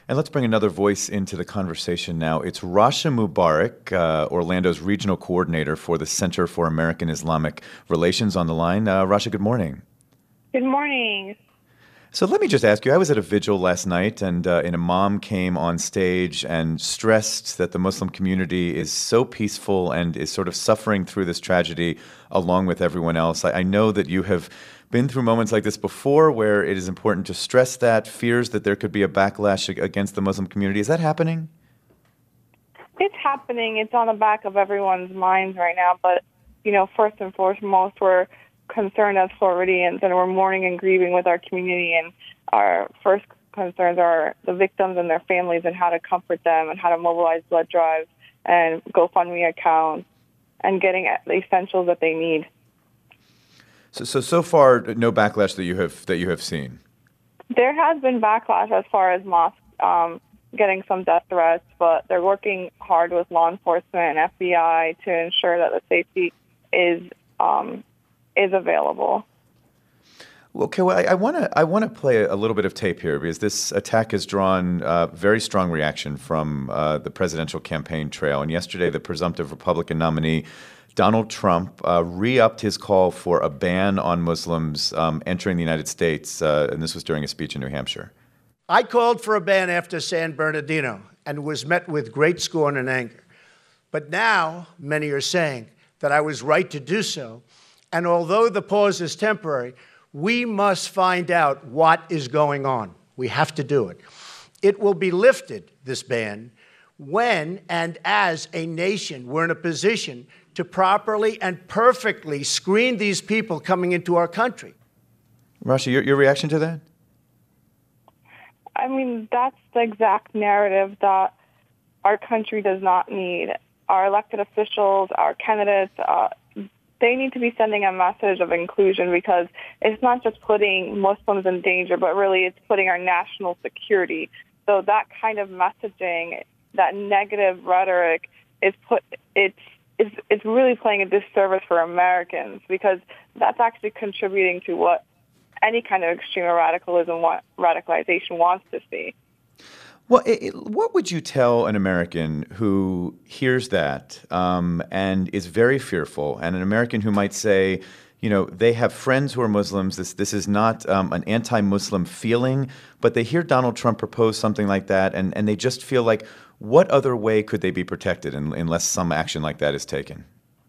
And let's bring another voice into the conversation now. It's Rasha Mubarak, Orlando's regional coordinator for the Center for American Islamic Relations on the line. Rasha, good morning. Good morning. So let me just ask you, I was at a vigil last night and an imam came on stage and stressed that the Muslim community is so peaceful and is sort of suffering through this tragedy along with everyone else. I know that you have been through moments like this before where it is important to stress that, fears that there could be a backlash against the Muslim community. Is that happening? It's happening. It's on the back of everyone's minds right now. But, first and foremost, we're concerned as Floridians, and we're mourning and grieving with our community. And our first concerns are the victims and their families and how to comfort them and how to mobilize blood drives and GoFundMe accounts and getting the essentials that they need. So far, no backlash that you have seen. There has been backlash as far as mosques getting some death threats, but they're working hard with law enforcement and FBI to ensure that the safety is available. Okay, well, I want to play a little bit of tape here because this attack has drawn very strong reaction from the presidential campaign trail. And yesterday, the presumptive Republican nominee Donald Trump re-upped his call for a ban on Muslims entering the United States, and this was during a speech in New Hampshire. I called for a ban after San Bernardino and was met with great scorn and anger. But now many are saying that I was right to do so. And although the pause is temporary, we must find out what is going on. We have to do it. It will be lifted, this ban, when and as a nation we're in a position to properly and perfectly screen these people coming into our country. Rasha, your reaction to that? I mean, that's the exact narrative that our country does not need. Our elected officials, our candidates, they need to be sending a message of inclusion because it's not just putting Muslims in danger, but really it's putting our national security. So that kind of messaging, that negative rhetoric, it's really playing a disservice for Americans because that's actually contributing to what any kind of extreme radicalization wants to see. Well, what would you tell an American who hears that and is very fearful, and an American who might say, they have friends who are Muslims, this is not an anti-Muslim feeling, but they hear Donald Trump propose something like that, and they just feel like, what other way could they be protected unless some action like that is taken?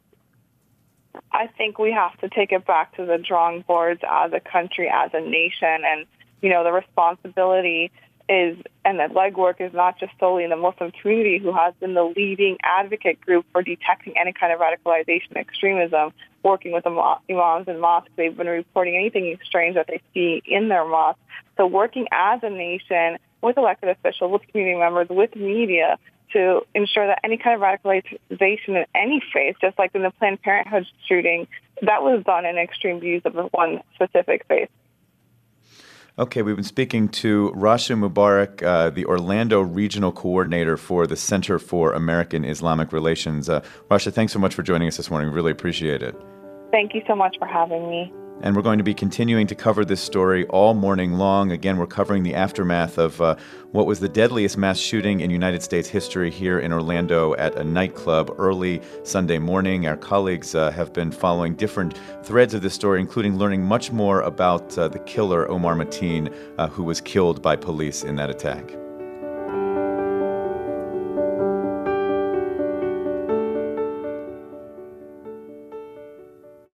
I think we have to take it back to the drawing boards as a country, as a nation, and, the responsibility is, and the legwork is not just solely in the Muslim community, who has been the leading advocate group for detecting any kind of radicalization and extremism, working with the imams and mosques. They've been reporting anything strange that they see in their mosques. So working as a nation with elected officials, with community members, with media, to ensure that any kind of radicalization in any faith, just like in the Planned Parenthood shooting, that was done in extreme views of one specific faith. Okay, we've been speaking to Rasha Mubarak, the Orlando Regional Coordinator for the Center for American Islamic Relations. Rasha, thanks so much for joining us this morning. Really appreciate it. Thank you so much for having me. And we're going to be continuing to cover this story all morning long. Again, we're covering the aftermath of what was the deadliest mass shooting in United States history here in Orlando at a nightclub early Sunday morning. Our colleagues have been following different threads of this story, including learning much more about the killer, Omar Mateen, who was killed by police in that attack.